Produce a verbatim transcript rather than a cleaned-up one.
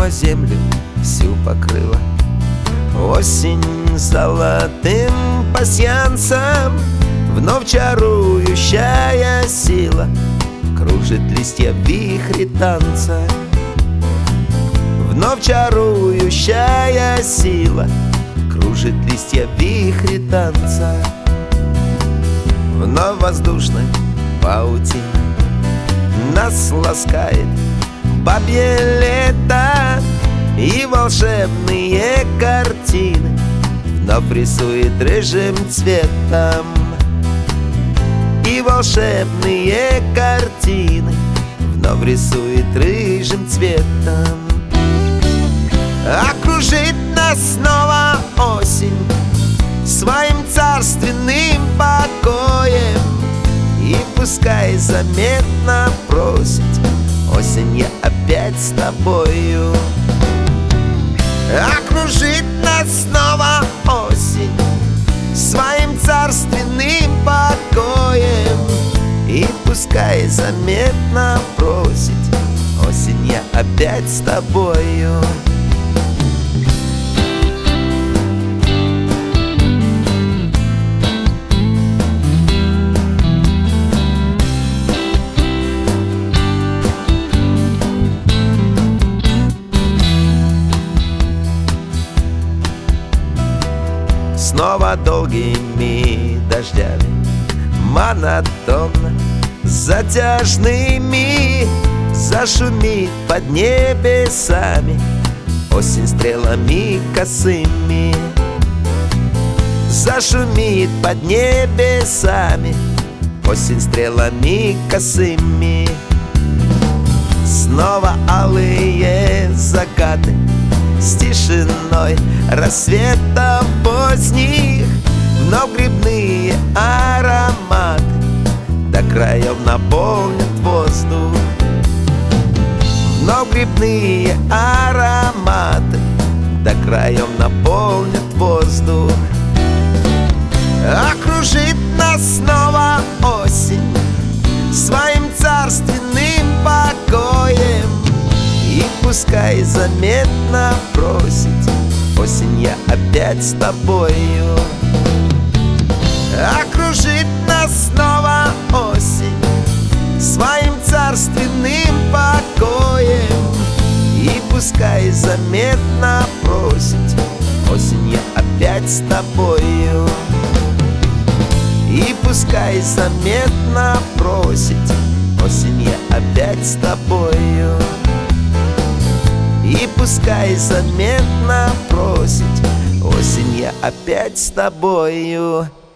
но землю всю покрыла осень золотым пасьянцем. Вновь чарующая сила кружит листья в вихре танца. Вновь чарующая сила кружит листья в вихре танца. Вновь воздушной паутиной нас ласкает бабье лето, и волшебные картины вновь рисует рыжим цветом. И волшебные картины вновь рисует рыжим цветом. Окружит нас снова осень своим царственным покоем, и пускай заметно просит: осень, я опять с тобою. Окружит нас снова осень своим царственным покоем, и пускай заметно просит: осень, я опять с тобою. Снова долгими дождями, монотонно затяжными, зашумит под небесами осень стрелами косыми. Зашумит под небесами осень стрелами косыми. Снова алые закаты с тишиной рассветов поздних, вновь грибные ароматы до краев наполнят воздух. Вновь грибные ароматы до краев наполнят воздух. Окружит нас снова осень своим царственным покоем, и пускай заметно просит: осень, я опять с тобою. Окружит нас снова осень своим царственным покоем, и пускай заметно просит: осень, я опять с тобою. И пускай заметно просит: осень, я опять с тобою. И пускай заметно просит: осень, я опять с тобою.